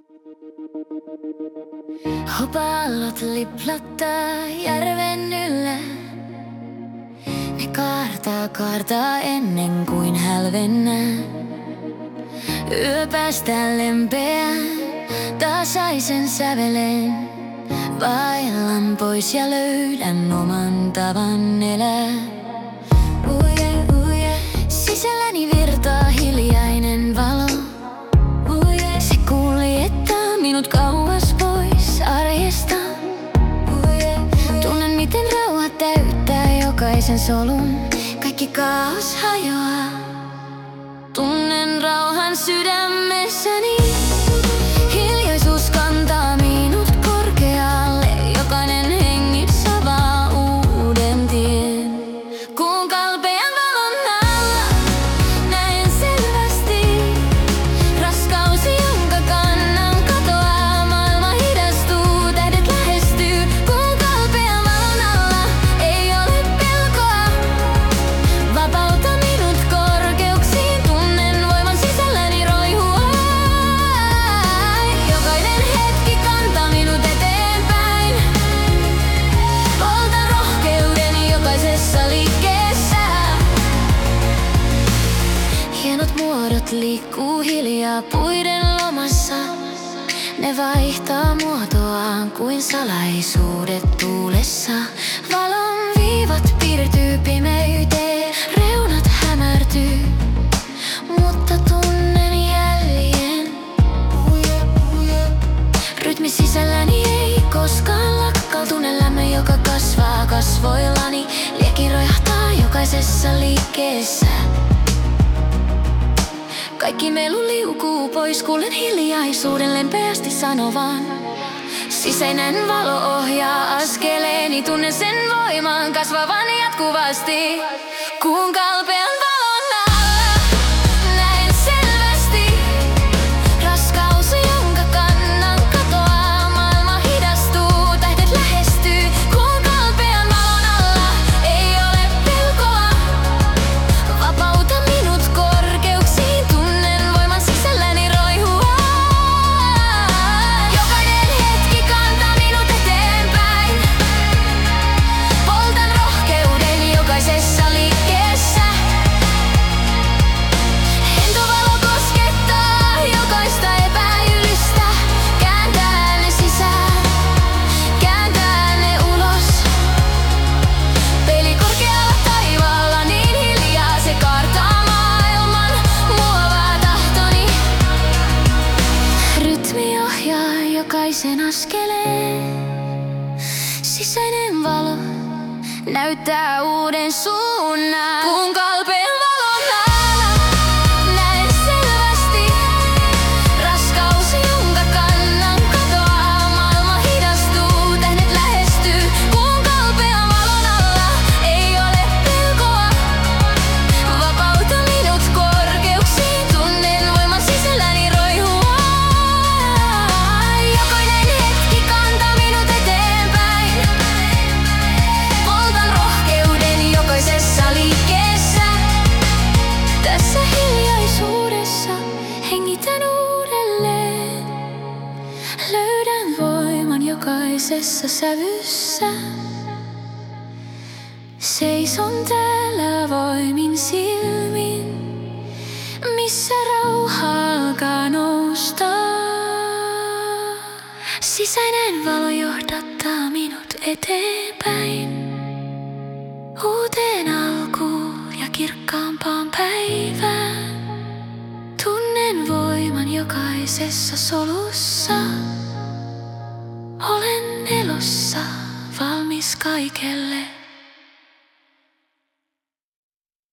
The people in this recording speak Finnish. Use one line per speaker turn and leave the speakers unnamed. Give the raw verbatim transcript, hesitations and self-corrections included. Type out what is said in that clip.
Hopallot liplattaa järven yllä. Ne kaartaa kaartaa ennen kuin hälvennää. Yö päästään lempeään, tasaisen sävelen. Vaellan pois ja löydän oman tavan elää. Uje, uje. Sisälläni virtaa hiljainen valo. Uje. Se kuljettaa minut kauas pois arjesta. Uje, uje. Tunnen miten rauha täyttää jokaisen solun. Kaikki kaos hajoaa. Tunnen rauhan sydämessäni. Hiljaisuus kantaa minut korkealle. Jokainen hengissä avaa uuden tien. Kun kalpean valon alla näen selvästi raskausi, jonka kannan katoaa. Maailma hidastuu, tähdet lähestyy. Kun kalpean valon alla ei ole pelkoa. Vapauta minut korkeuksiin. Tunnen voiman sisälläni roihua. Jokainen hetki kantaa minut eteenpäin. Poltan rohkeuden jokaisessa liikkeessä. Hienot muodot liikkuu hiljaa puiden lomassa. Ne vaihtaa muotoaan kuin salaisuudet tuulessa. Valon viivat piirtyy pimeyteen, reunat hämärtyy, mutta tunnen jäljen. Rytmi sisälläni ei koskaan lakkaa. Tunnen lämmön, joka kasvaa kasvoillani. Lieki roihahtaa jokaisessa liikkeessä. Kaikki melu liukuu pois, kuulen hiljaisuuden lempeästi sanovan. Sisäinen valo ohjaa askeleeni, tunnen sen voiman kasvavan jatkuvasti. Kun kalpean valon alla näen selvästi raskausi, jonka kannan katoaa. Maailma hidastuu, tähdet lähestyy. Kun kalpean valon alla ei ole pelkoa. Vapauta minut korkeuksiin. Tunnen voiman sisälläni roihua. Jokainen hetki kantaa minut eteenpäin. Poltan rohkeuden jokaisessa liikkeessä. Hento valo koskettaa jokaista epäilystä. Kääntää ne sisään, kääntää ne ulos. Peli korkealla taivaalla niin hiljaa, se kaartaa maailman, muovaa tahtoni. Rytmi ohjaa jokaisen askeleen. Sisäinen valo näyttää uuden suunnan. Kun kalpean valon alla näen selvästi raskausi, jonka kannan katoaa. Maailma hidastuu, tähdet lähestyy. Kun kalpean valon alla ei ole pelkoa. Vapauta minut korkeuksiin. Tunnen voiman sisälläni roihua. Jokainen hetki kantaa minut eteenpäin. Poltan rohkeuden jokaisessa liikkeessä. Tässä hiljaisuudessa hengitän uudelleen. Löydän voiman jokaisessa sävyssä. Seison täällä voimin silmin, missä rauha alkaa nousta. Sisäinen valo johdattaa minut eteenpäin. Uuteen alkuun ja kirkkaampaan päivään. Tunnen voiman jokaisessa solussa. Olen elossa, valmis kaikelle.